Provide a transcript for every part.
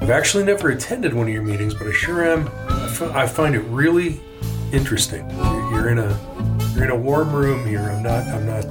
I've actually never attended one of your meetings, but I sure am. I find it really interesting. You're in a warm room here. I'm not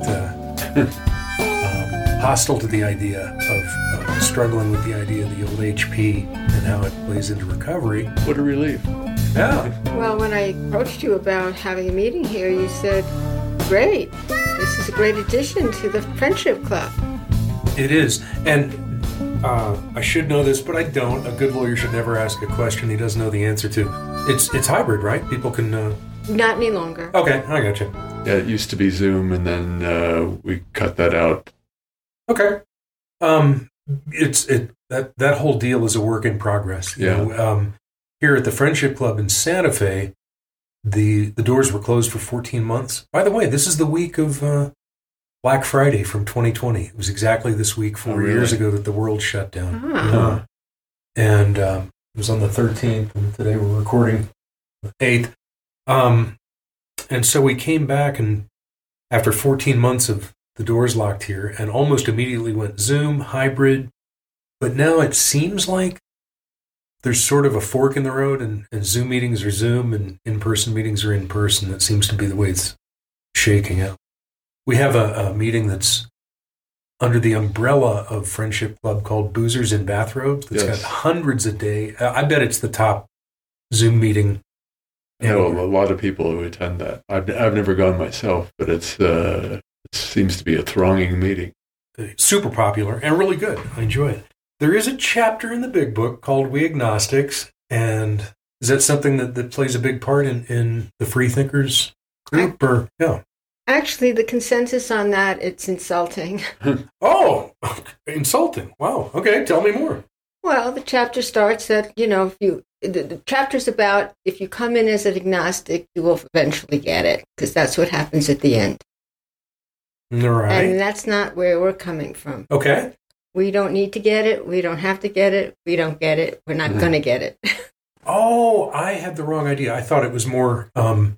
hostile to the idea of struggling with the idea of the old HP and how it plays into recovery. What a relief. Yeah. Well, when I approached you about having a meeting here, you said, great, this is a great addition to the Friendship Club. It is. And I should know this, but I don't. A good lawyer should never ask a question he doesn't know the answer to. It's hybrid, right? People can... Not any longer. Okay, I got you. Yeah, it used to be Zoom, and then we cut that out. Okay. That whole deal is a work in progress. You know, here at the Friendship Club in Santa Fe, the doors were closed for 14 months. By the way, this is the week of Black Friday from 2020. It was exactly this week 4 years ago that the world shut down. Ah. And it was on the 13th, and today we're recording the 8th. And so we came back, and after 14 months of the doors locked here, and almost immediately went Zoom, hybrid. But now it seems like there's sort of a fork in the road, and Zoom meetings are Zoom, and in-person meetings are in-person. That seems to be the way it's shaking out. We have a meeting that's under the umbrella of Friendship Club called Boozers in Bathrobes. That's got hundreds a day. I bet it's the top Zoom meeting. I know a lot of people who attend that. I've never gone myself, but it seems to be a thronging meeting. Super popular and really good. I enjoy it. There is a chapter in the big book called We Agnostics, and is that something that plays a big part in the Free Thinkers group? Actually, the consensus on that, it's insulting. Oh, insulting. Wow. Okay, tell me more. Well, the chapter starts that, the chapter's about if you come in as an agnostic, you will eventually get it, because that's what happens at the end. All right. And that's not where we're coming from. Okay. We don't need to get it. We don't have to get it. We don't get it. We're not going to get it. Oh, I had the wrong idea. I thought it was more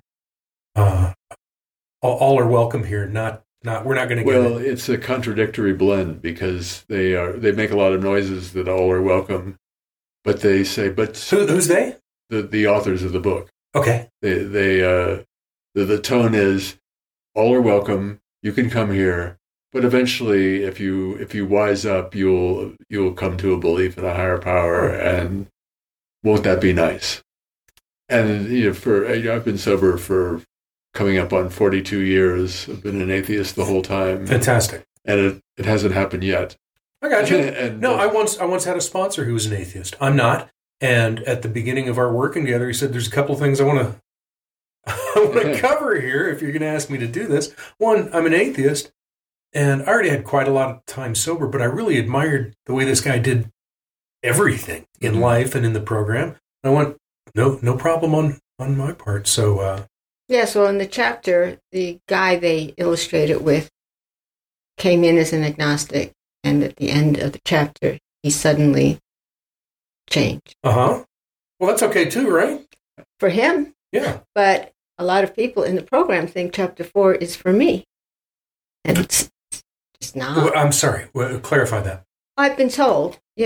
all are welcome here, not we're not going to get it. Well, it's a contradictory blend because they make a lot of noises that all are welcome, but they say, but who's they? The authors of the book. Okay. The tone is all are welcome. You can come here, but eventually, if you wise up, you'll come to a belief in a higher power, and won't that be nice? And I've been sober for coming up on 42 years. I've been an atheist the whole time. Fantastic. And it hasn't happened yet. I got you. I once had a sponsor who was an atheist. I'm not. And at the beginning of our working together, he said, "There's a couple of things I want to cover here if you're going to ask me to do this. One, I'm an atheist, and I already had quite a lot of time sober, but I really admired the way this guy did everything in life and in the program. I went, no problem on my part. So, so in the chapter, the guy they illustrate it with came in as an agnostic, and at the end of the chapter, he suddenly changed. Well, that's okay too, right? For him. Yeah. But a lot of people in the program think chapter 4 is for me. And it's not. Well, I'm sorry. Clarify that. I've been told, we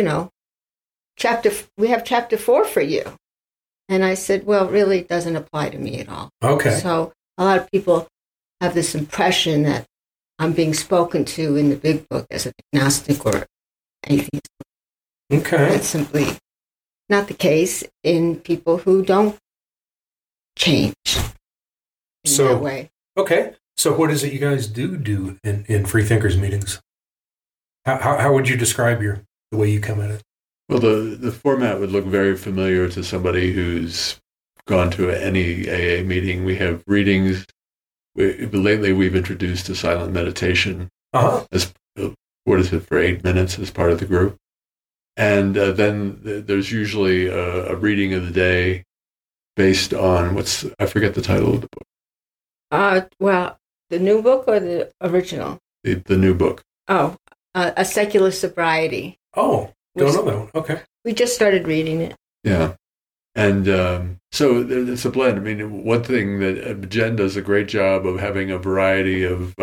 have chapter 4 for you. And I said, well, really, it doesn't apply to me at all. Okay. So a lot of people have this impression that I'm being spoken to in the big book as an agnostic or atheist. Okay. That's simply not the case in people who don't change in that way. Okay. So what is it you guys do in Free Thinkers meetings? How would you describe the way you come at it? Well, the format would look very familiar to somebody who's gone to any AA meeting. We have readings. Lately, we've introduced a silent meditation as for 8 minutes as part of the group. And then there's usually a reading of the day based on I forget the title of the book. Well, the new book or the original? The new book. Oh, A Secular Sobriety. Oh, don't know that one. Okay. We just started reading it. Yeah. And so it's a blend. I mean, one thing that Jen does a great job of having a variety of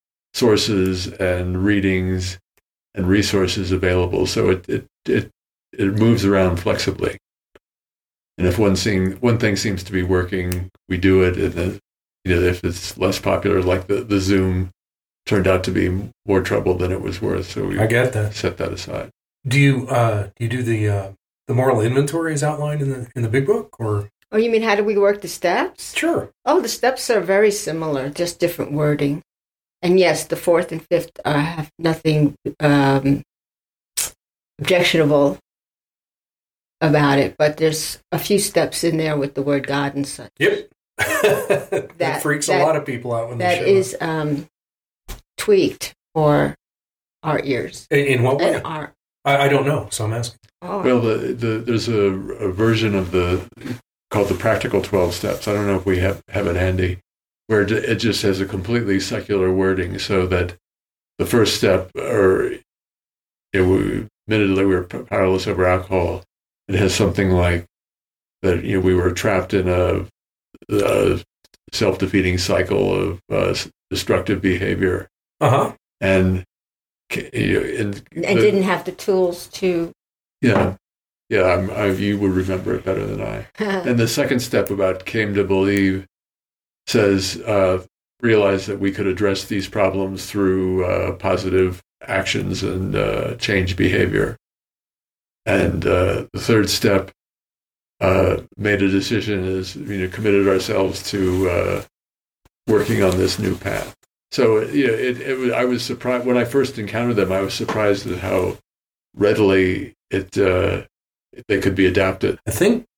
sources and readings and resources available. So it it moves around flexibly. And if one thing seems to be working, we do it. And then, if it's less popular, like the Zoom turned out to be more trouble than it was worth, so we I get that. set that aside. Do you do the moral inventory as outlined in the big book, or? Oh, you mean how do we work the steps? Sure. Oh, the steps are very similar, just different wording. And yes, the fourth and fifth have nothing objectionable about it, but there's a few steps in there with the word God and such. Yep. that freaks a lot of people out when they show that is tweaked for our ears. In what way? And I don't know, so I'm asking. Oh. Well, there's a version of called the Practical 12 Steps. I don't know if we have it handy, where it just has a completely secular wording, so that the first step, admittedly we were powerless over alcohol. It has something like that. We were trapped in a self-defeating cycle of destructive behavior, and didn't have the tools to. Yeah. You would remember it better than I. And the second step about came to believe says, realize that we could address these problems through positive actions and change behavior. And the third step made a decision is, committed ourselves to working on this new path. So I was surprised when I first encountered them. I was surprised at how readily they could be adapted. I think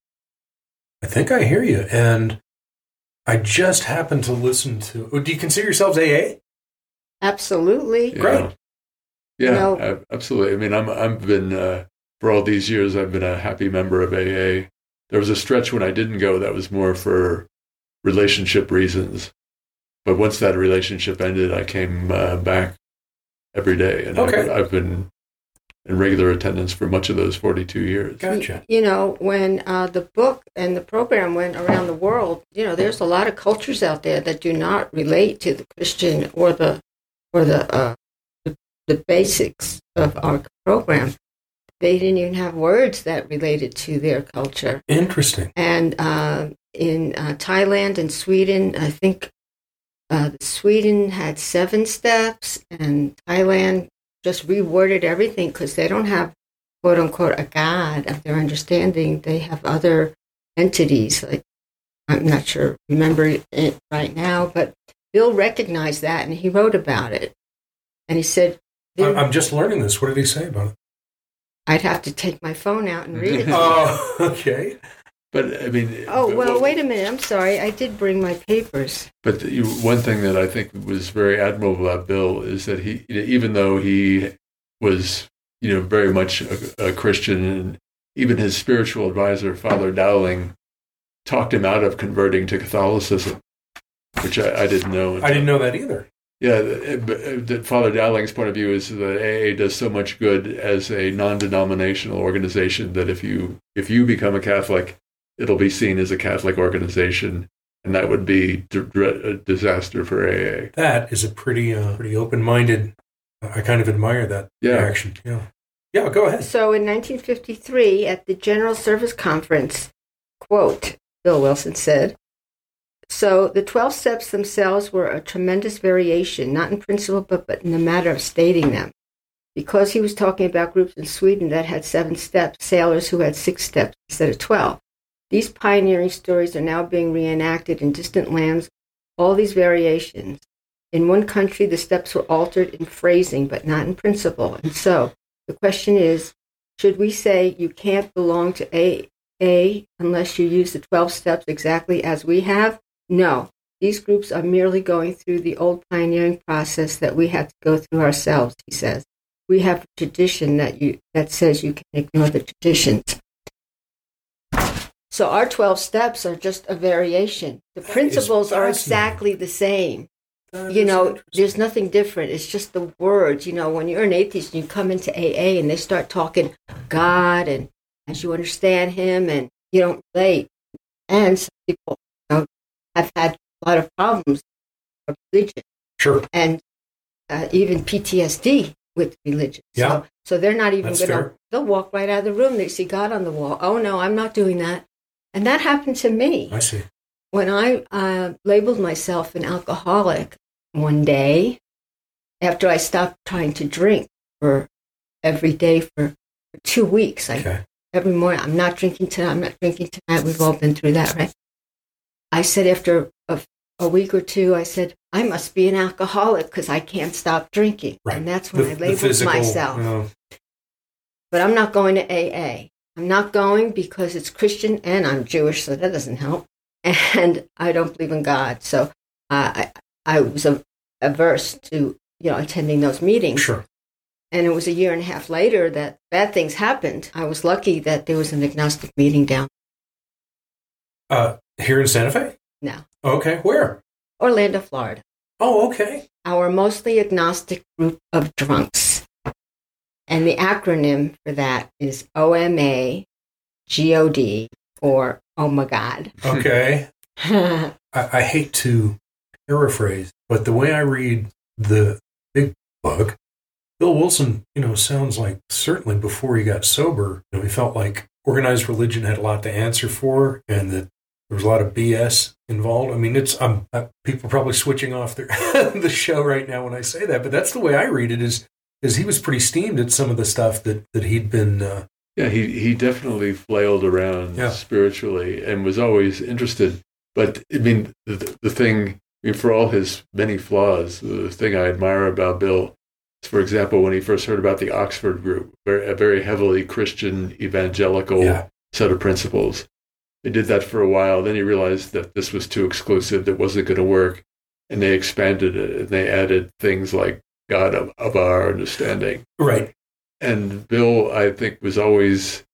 I hear you, and I just happened to listen to. Do you consider yourselves AA? Absolutely, great. Yeah, absolutely. I mean, I've been for all these years. I've been a happy member of AA. There was a stretch when I didn't go that was more for relationship reasons, but once that relationship ended, I came back every day, and I've been in regular attendance for much of those 42 years. Gotcha. When the book and the program went around the world, there's a lot of cultures out there that do not relate to the Christian or the basics of our program. They didn't even have words that related to their culture. Interesting. And in Thailand and Sweden, I think Sweden had 7 steps, and Thailand just reworded everything because they don't have, quote unquote, a God of their understanding. They have other entities. Like, I'm not sure, remember it right now, but Bill recognized that and he wrote about it. And he said, I'm just learning this. What did he say about it? I'd have to take my phone out and read it. Oh, okay. But I mean, wait a minute. I'm sorry. I did bring my papers. But one thing that I think was very admirable about Bill is that he, even though he was, very much a Christian, and even his spiritual advisor, Father Dowling, talked him out of converting to Catholicism, which I didn't know. I didn't know that either. Yeah, that Father Dowling's point of view is that AA does so much good as a non-denominational organization that if you become a Catholic, it'll be seen as a Catholic organization, and that would be a disaster for AA. That is a pretty open-minded. I kind of admire that reaction. Yeah, go ahead. So in 1953, at the General Service Conference, quote, Bill Wilson said, so the 12 steps themselves were a tremendous variation, not in principle, but in the matter of stating them. Because he was talking about groups in Sweden that had 7 steps, sailors who had 6 steps instead of 12. These pioneering stories are now being reenacted in distant lands, all these variations. In one country, the steps were altered in phrasing, but not in principle. And so, the question is, should we say you can't belong to AA unless you use the 12 steps exactly as we have? No. These groups are merely going through the old pioneering process that we have to go through ourselves, he says. We have a tradition that says you can ignore the traditions. So our 12 steps are just a variation. The principles are exactly the same. There's nothing different. It's just the words. When you're an atheist and you come into AA and they start talking God and as you understand him and you don't relate. And some people have had a lot of problems with religion. Sure. And even PTSD with religion. Yeah. So they're not even That's going to, fair. they'll walk right out of the room. They see God on the wall. Oh, no, I'm not doing that. And that happened to me. I see. When I labeled myself an alcoholic one day, after I stopped trying to drink for every day for 2 weeks, every morning, I'm not drinking tonight, I'm not drinking tonight. We've all been through that, right? I said after a week or two, I said, I must be an alcoholic because I can't stop drinking. Right. And that's when I labeled physical, myself. But I'm not going to AA. I'm not going because it's Christian and I'm Jewish, so that doesn't help. And I don't believe in God. So I was averse to attending those meetings. Sure. And it was a year and a half later that bad things happened. I was lucky that there was an agnostic meeting down. Here in Santa Fe? No. Okay. Where? Orlando, Florida. Oh, okay. Our mostly agnostic group of drunks. And the acronym for that is OMAGOD, or Oh My God. Okay. I hate to paraphrase, but the way I read the big book, Bill Wilson, sounds like certainly before he got sober, he felt like organized religion had a lot to answer for, and that there was a lot of BS involved. I mean, it's people probably switching off the show right now when I say that, but that's the way I read it. Is he was pretty steamed at some of the stuff that he'd been. Yeah, he definitely flailed around spiritually and was always interested. But I mean, the thing, for all his many flaws, the thing I admire about Bill is, for example, when he first heard about the Oxford group, a very heavily Christian evangelical set of principles. They did that for a while. Then he realized that this was too exclusive, that wasn't going to work. And they expanded it, and they added things like God of our understanding. Right. And Bill, I think, was always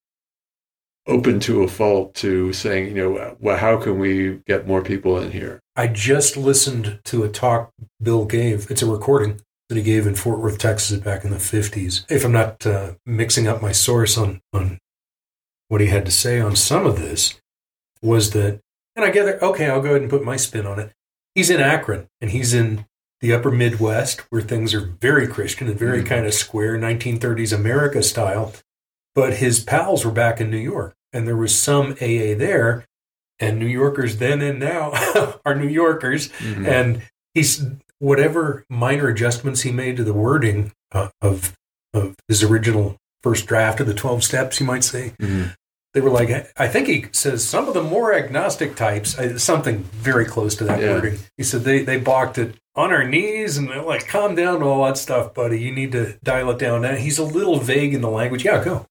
open to a fault to saying, well, how can we get more people in here? I just listened to a talk Bill gave. It's a recording that he gave in Fort Worth, Texas back in the 50s. If I'm not mixing up my source on what he had to say on some of this, was that, and I get it, okay, I'll go ahead and put my spin on it. He's in Akron, and he's in the upper Midwest, where things are very Christian and very kind of square, 1930s America style. But his pals were back in New York, and there was some AA there, and New Yorkers then and now are New Yorkers. Mm-hmm. And he's, whatever minor adjustments he made to the wording of his original first draft of the 12 steps, you might say, they were like, I think he says some of the more agnostic types, something very close to that wording. He said they balked at on our knees, and they're like, calm down, all that stuff, buddy. You need to dial it down. And he's a little vague in the language. Yeah, go.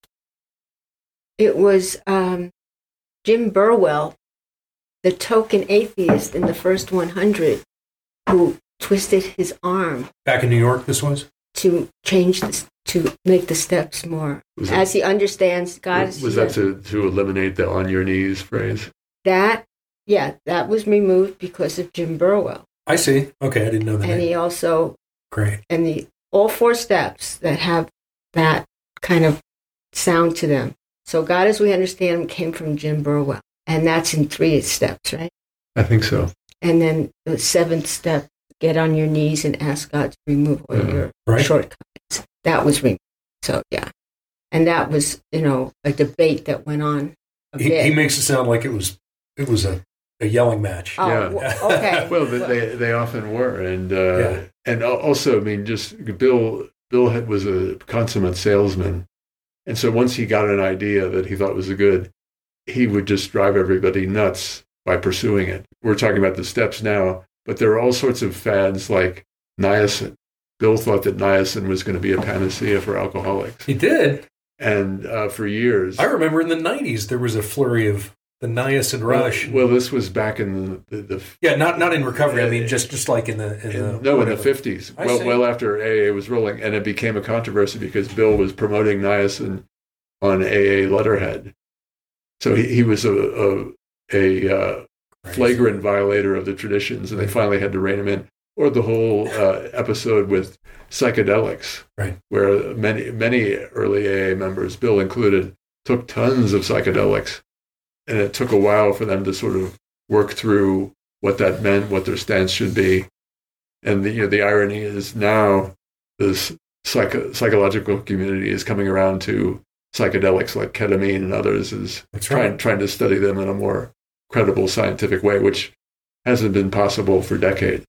It was Jim Burwell, the token atheist in the first 100, who twisted his arm. Back in New York, this was? To change this, to make the steps more. As he understands God. Was that to eliminate the on your knees phrase? That was removed because of Jim Burwell. I see. Okay, I didn't know that. And he also, great. And all 4 steps that have that kind of sound to them. So God, as we understand him, came from Jim Burwell, and that's in 3 steps, right? I think so. And then the 7th step, get on your knees and ask God to remove all your shortcomings. That was removed. So and that was a debate that went on. He makes it sound like it was a yelling match. Oh, yeah. Okay. Well, they often were, and also, I mean, just Bill was a consummate salesman, and so once he got an idea that he thought was good, he would just drive everybody nuts by pursuing it. We're talking about the steps now, but there are all sorts of fads like niacin. Bill thought that niacin was going to be a panacea for alcoholics. He did, and for years, I remember in the 90s there was a flurry of the niacin rush. Well, this was back in the not in recovery. I mean, just like in the 50s. Well after AA was rolling, and it became a controversy because Bill was promoting niacin on AA letterhead. So he was a flagrant violator of the traditions, and they finally had to rein him in. Or the whole episode with psychedelics, right, where many early AA members, Bill included, took tons of psychedelics. And it took a while for them to sort of work through what that meant, what their stance should be. And the irony is now this psychological community is coming around to psychedelics like ketamine and others, is trying to study them in a more credible scientific way, which hasn't been possible for decades.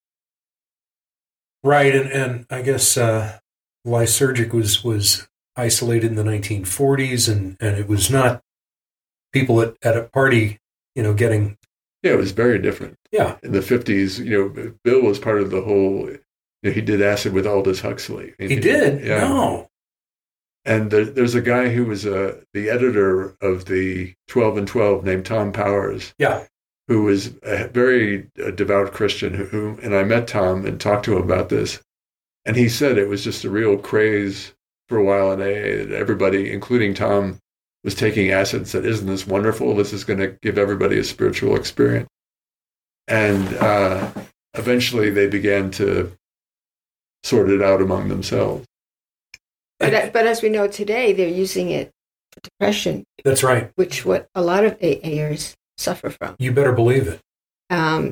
Right, and I guess Lysergic was isolated in the 1940s, and it was not people at a party, getting... Yeah, it was very different. Yeah. In the 50s, Bill was part of the whole... he did acid with Aldous Huxley. He did? Yeah. No. And there's a guy who was the editor of the 12 and 12 named Tom Powers. Yeah. Who was a very devout Christian. And I met Tom and talked to him about this. And he said it was just a real craze for a while in AA. That everybody, including Tom, was taking acid and said, "Isn't this wonderful? This is going to give everybody a spiritual experience." And eventually they began to sort it out among themselves. But as we know today, they're using it for depression. That's right. Which what a lot of AAers suffer from. You better believe it. I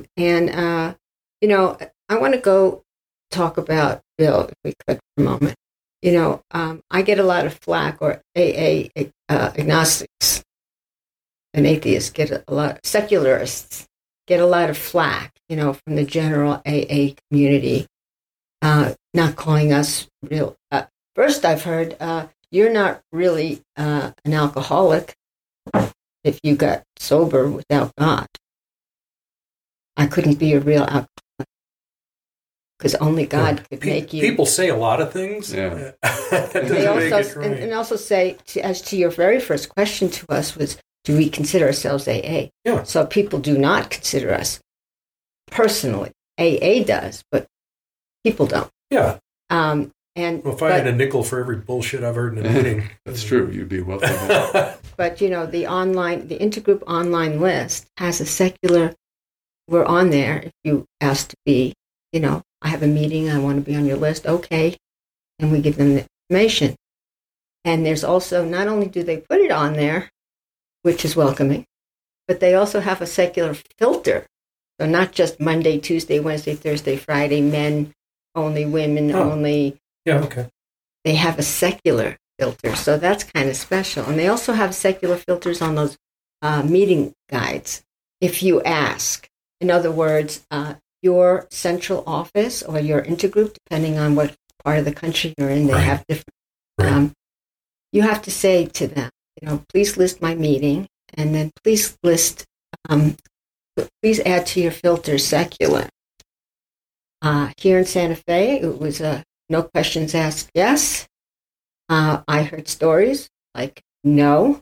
want to go talk about Bill, if we could, for a moment. I get a lot of flack, or AA agnostics and atheists get a lot, secularists get a lot of flack, from the general AA community, not calling us real. First, I've heard you're not really an alcoholic if you got sober without God. I couldn't be a real alcoholic because only God could make you. People say a lot of things. Yeah. They also, and also say, as to your very first question to us was, do we consider ourselves AA? Yeah. So people do not consider us personally. AA does, but people don't. Yeah. If I had a nickel for every bullshit I've heard in a meeting. That's true. You'd be welcome. But, the intergroup online list has a secular, we're on there if you ask to be, I have a meeting, I want to be on your list, okay. And we give them the information. And there's also, not only do they put it on there, which is welcoming, but they also have a secular filter. So not just Monday, Tuesday, Wednesday, Thursday, Friday, men only, women only. Yeah, okay. They have a secular filter, so that's kind of special. And they also have secular filters on those meeting guides, if you ask. In other words, your central office or your intergroup, depending on what part of the country you're in, they have different. You have to say to them, please list my meeting, and then please list, please add to your filter secular. Here in Santa Fe, it was no questions asked, yes. I heard stories like no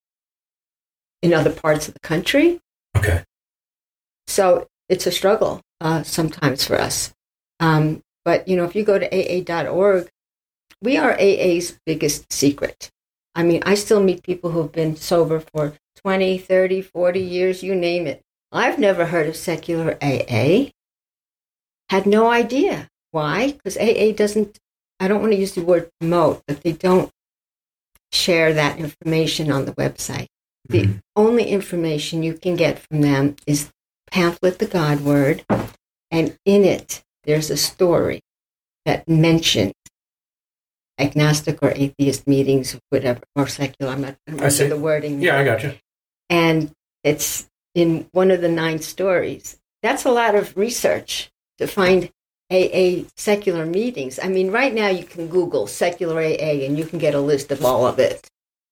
in other parts of the country. Okay. So it's a struggle sometimes for us. But, if you go to AA.org, we are AA's biggest secret. I mean, I still meet people who've been sober for 20, 30, 40 years, you name it. I've never heard of secular AA. Had no idea. Why? Because AA doesn't, I don't want to use the word promote, but they don't share that information on the website. The only information you can get from them is pamphlet, The God Word, and in it, there's a story that mentions agnostic or atheist meetings, whatever, or secular. I'm not going to remember the wording. Yeah, I got you. And it's in one of the 9 stories. That's a lot of research to find AA secular meetings. I mean, right now you can Google secular AA and you can get a list of all of it.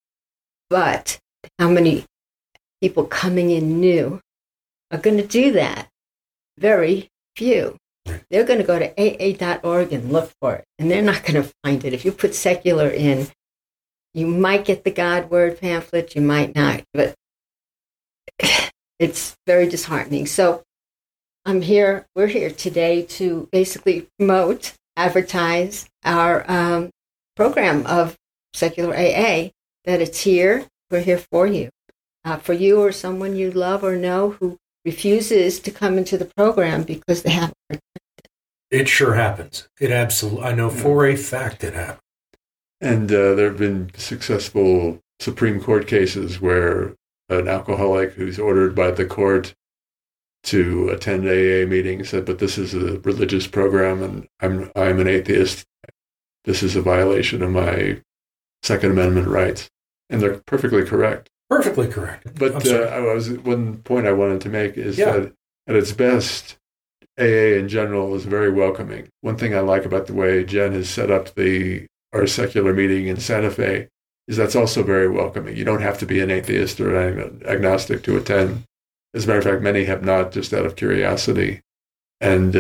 But how many people coming in new are going to do that? Very few. They're going to go to AA.org and look for it, and they're not going to find it. If you put secular in, you might get the God Word pamphlet, you might not, but it's very disheartening. So we're here today to basically promote, advertise our program of secular AA, that it's here, we're here for you or someone you love or know who refuses to come into the program because they haven't. It sure happens. It absolutely, I know for a fact it happens. And there have been successful Supreme Court cases where an alcoholic who's ordered by the court to attend AA meetings said, but this is a religious program and I'm an atheist. this is a violation of my Second Amendment rights. And they're perfectly correct. Perfectly correct. But one point I wanted to make is that at its best, AA in general is very welcoming. One thing I like about the way Jen has set up our secular meeting in Santa Fe is that's also very welcoming. You don't have to be an atheist or an agnostic to attend. As a matter of fact, many have not, just out of curiosity. And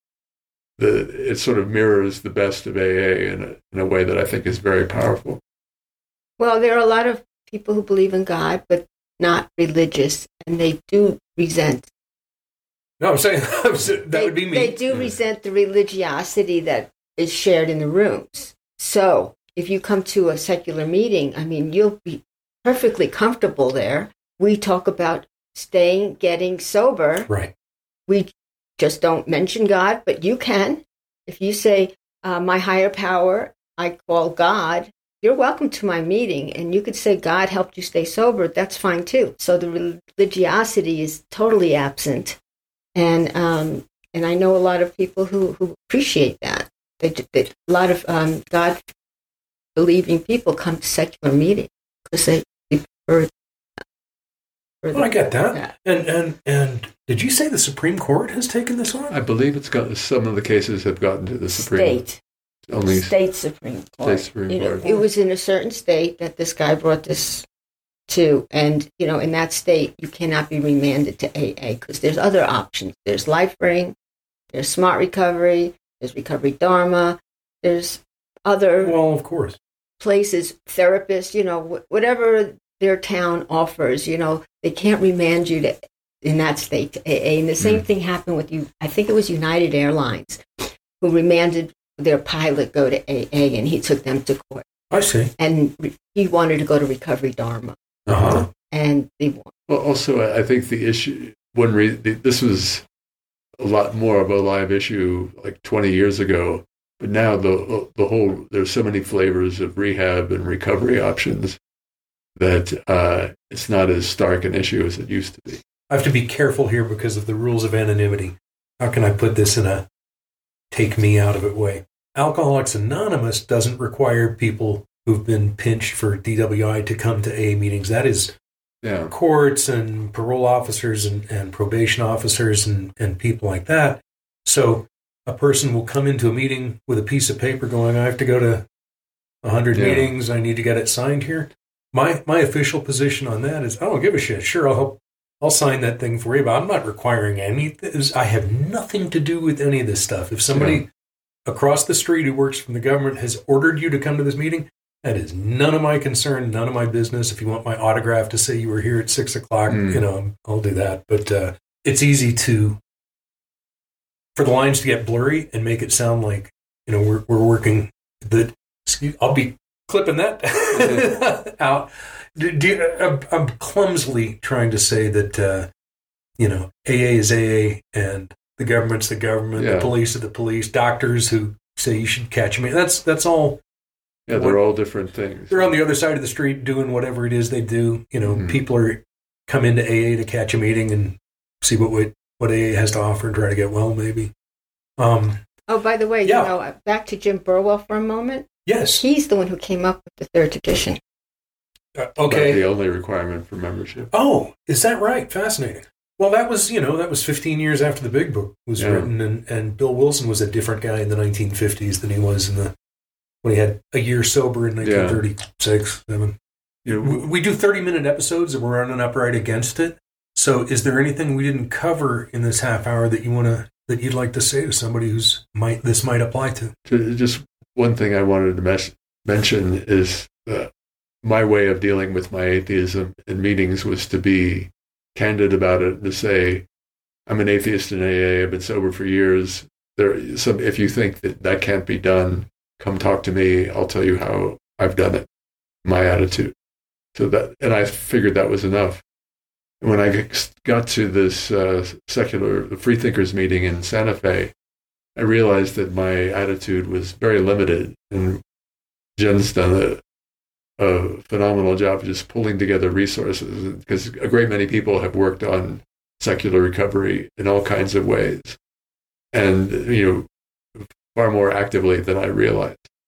it sort of mirrors the best of AA in a way that I think is very powerful. Well, there are a lot of people who believe in God, but not religious, and they do resent. No, I'm saying that would be me. They do resent the religiosity that is shared in the rooms. So if you come to a secular meeting, I mean, you'll be perfectly comfortable there. We talk about getting sober. Right. We just don't mention God, but you can. If you say, my higher power, I call God, you're welcome to my meeting. And you could say God helped you stay sober. That's fine too. So the religiosity is totally absent. And I know a lot of people who appreciate that. A lot of God-believing people come to secular meetings because they prefer. Well, I get that. Yeah. And did you say the Supreme Court has taken this on? I believe some of the cases have gotten to the Supreme Court. Only State Supreme Court. State Supreme Court. It was in a certain state that this guy brought this to, and in that state you cannot be remanded to AA because there's other options. There's LifeRing, there's Smart Recovery, there's Recovery Dharma, there's other of course places, therapists, whatever their town offers. They can't remand you in that state to AA. And the same thing happened with I think it was United Airlines who remanded their pilot go to AA, and he took them to court. I see. And he wanted to go to Recovery Dharma. Uh-huh. And they won. Well, also, I think the issue, this was a lot more of a live issue like 20 years ago, but now there's so many flavors of rehab and recovery options that it's not as stark an issue as it used to be. I have to be careful here because of the rules of anonymity. How can I put this in a take me out of it way? Alcoholics Anonymous doesn't require people who've been pinched for DWI to come to AA meetings. That is courts and parole officers and probation officers and people like that. So a person will come into a meeting with a piece of paper going, I have to go to 100 meetings. I need to get it signed here. My official position on that is I don't give a shit. Sure, I'll sign that thing for you, but I'm not requiring any. I have nothing to do with any of this stuff. If somebody across the street who works from the government has ordered you to come to this meeting, that is none of my concern, none of my business. If you want my autograph to say you were here at 6 o'clock, I'll do that. But it's easy for the lines to get blurry and make it sound like, we're working I'll be clipping that out. I'm clumsily trying to say that, AA is AA and the government's the government, the police are the police, doctors who say you should catch me. That's all. Yeah, they're all different things. They're on the other side of the street doing whatever it is they do. People come into AA to catch a meeting and see what AA has to offer and try to get well, maybe. By the way, back to Jim Burwell for a moment. Yes. He's the one who came up with the third edition. Okay. The only requirement for membership. Oh, is that right? Fascinating. Well, that was 15 years after the Big Book was written, and Bill Wilson was a different guy in the 1950s than he was when he had a year sober in 1936, 7. We do 30-minute episodes, and we're running up right against it. So is there anything we didn't cover in this half hour that you'd like to say to somebody this might apply to? Just one thing I wanted to mention is my way of dealing with my atheism in meetings was to be candid about it, to say, I'm an atheist in AA, I've been sober for years. If you think that can't be done, come talk to me, I'll tell you how I've done it, my attitude. And I figured that was enough. And when I got to this secular freethinkers meeting in Santa Fe, I realized that my attitude was very limited. And Jen's done a phenomenal job of just pulling together resources, because a great many people have worked on secular recovery in all kinds of ways, and far more actively than I realized.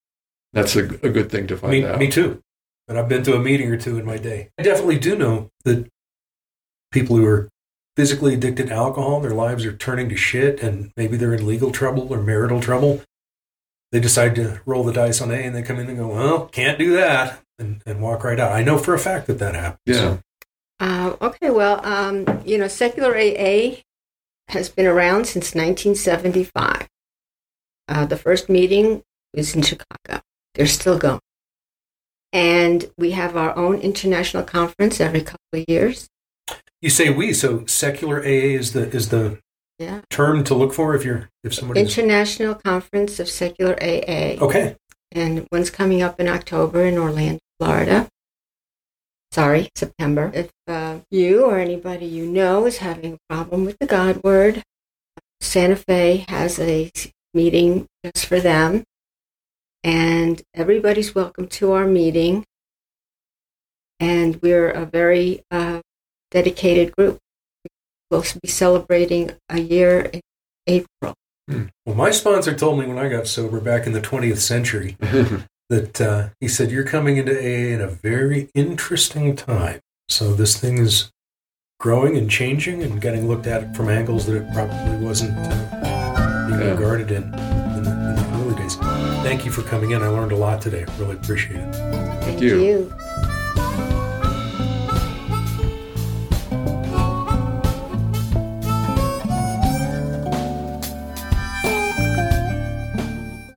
That's a good thing to find out. Me too. And I've been to a meeting or two in my day. I definitely do know that people who are physically addicted to alcohol, their lives are turning to shit, and maybe they're in legal trouble or marital trouble. They decide to roll the dice on A, and they come in and go, well, can't do that, and walk right out. I know for a fact that happens. Yeah. Okay, well, secular AA has been around since 1975. The first meeting was in Chicago. They're still going. And we have our own international conference every couple of years. You say we, so secular AA is the term to look for if somebody International Conference of Secular AA. Okay. And one's coming up in October in Orlando, Florida. Sorry, September. If you or anybody you know is having a problem with the God Word, Santa Fe has a meeting just for them. And everybody's welcome to our meeting. And we're a very dedicated group. We'll be celebrating a year in April. Well, my sponsor told me when I got sober back in the 20th century that he said, you're coming into AA in a very interesting time. So this thing is growing and changing and getting looked at from angles that it probably wasn't being regarded in the early days. Thank you for coming in. I learned a lot today. Really appreciate it. Thank you.